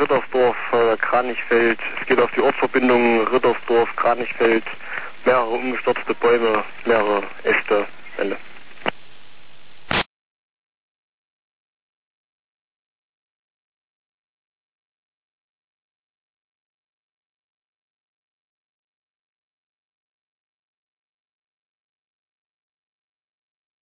Rittersdorf, Kranichfeld. Es geht auf die Ortsverbindung Rittersdorf, Kranichfeld. Mehrere umgestürzte Bäume, mehrere Äste, Wände.